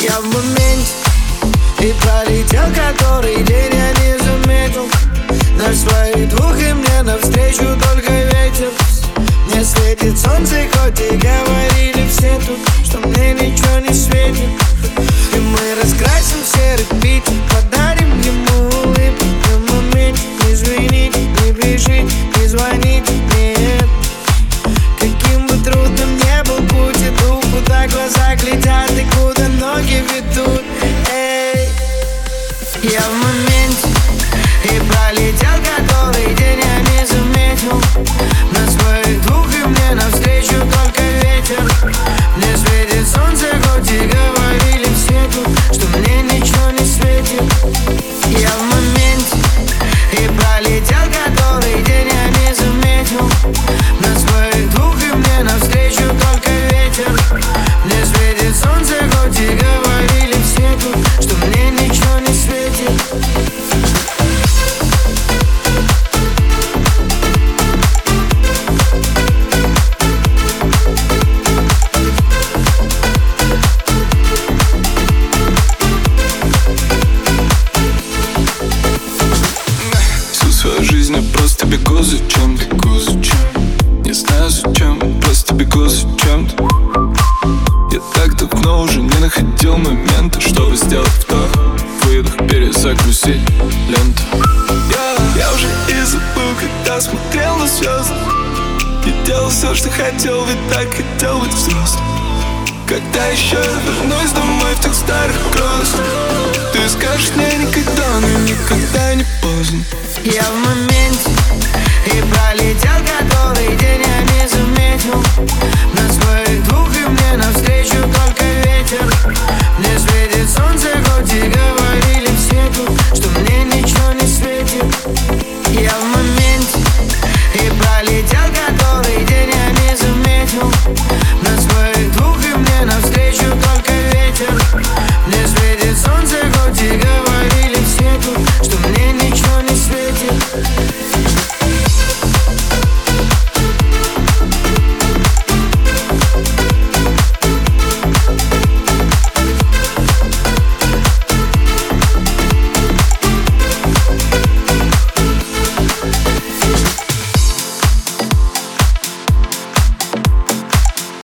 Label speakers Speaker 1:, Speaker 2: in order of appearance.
Speaker 1: Я в моменте, и пролетел который день, я не заметил. На своих двух и мне навстречу только ветер. Мне светит солнце, хоть и говорили все тут, что мне ничего не светит. И мы раскрасим серый Питер, подарим ему улыбку. На моменте не звоните, не пишите, не звоните, нет. Каким бы трудным не был путь, иду, куда глаза глядят и куда ноги ведут. Эй, я в моменте, и пролетел который день, я не заметил. На своих двух и мне навстречу только ветер. Мне светит солнце, хоть и говорили все тут, что мне ничего не светит. Я в моменте, и пролетел который день, я не заметил. На своих двух и мне навстречу только ветер. Мне светит солнце, хоть и говорили все тут, что мне ничего не светит.
Speaker 2: Свою жизнь я просто бегу зачем, не знаю зачем, просто бегу зачем-то. Я так давно уже не находил момента, чтобы сделать вдох, выдох, перезагрузить ленту. Я уже и забыл, когда смотрел на звезды. И делал все, что хотел, ведь так хотел быть взрослым. Когда еще я вернусь домой в тех старых грозах, ты скажешь мне никогда, но никогда не поздно.
Speaker 1: Я в моменте, и пролетел